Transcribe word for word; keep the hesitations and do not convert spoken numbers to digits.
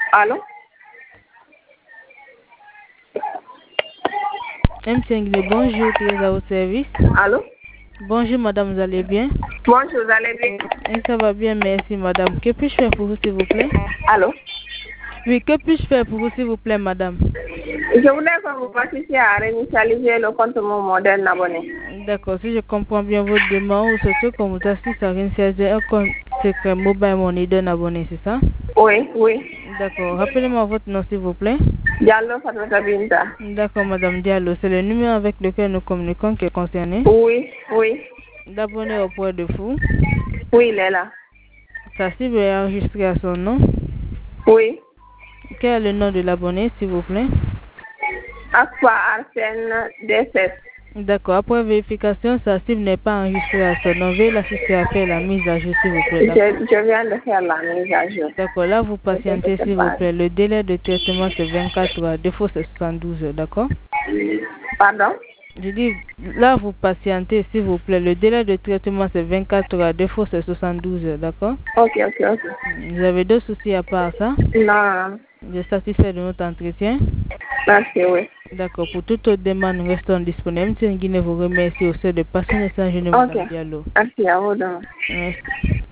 Allô? M T N, bonjour, très à votre service. Allô? Bonjour madame, vous allez bien? Bonjour, vous allez bien? Et ça va bien, merci madame. Que puis-je faire pour vous s'il vous plaît? Allô? Oui, que puis-je faire pour vous s'il vous plaît madame? Je voulais que vous passiez à réinitialiser le compte mon modèle abonné. D'accord, si je comprends bien votre demande, ou surtout qu'on vous assiste à réinitialiser un compte secret mobile money d'un abonné, c'est ça? Oui, oui. D'accord, rappelez-moi votre nom s'il vous plaît. Diallo Fatmata Binta. D'accord madame Diallo, c'est le numéro avec lequel nous communiquons qui est concerné. Oui, oui. D'abonné au point de fou. Oui, il est là. Sa cible est enregistrée à son nom. Oui. Quel est le nom de l'abonné s'il vous plaît? Aqua Arsène D S. D'accord, après vérification, sa cible n'est pas enregistrée à son nom. Veuillez l'assister à faire la mise à jour s'il vous plaît. Je, je viens de faire la mise à jour. D'accord, là vous patientez s'il vous plaît. Le délai de traitement c'est vingt-quatre heures, défaut c'est soixante-douze heures, d'accord? Pardon? Je dis, là vous patientez s'il vous plaît. Le délai de traitement c'est vingt-quatre heures, défaut c'est soixante-douze heures, d'accord? Ok, ok, ok. Vous avez d'autres soucis à part ça? Non, non, non. Je suis satisfait de notre entretien. Merci, oui. D'accord, pour toute autre demande, nous restons disponibles. M T N Guinée vous remercie au sein de Passion et Saint-Genou, Ok. madame Diallo. Merci à vous. Donc. Merci.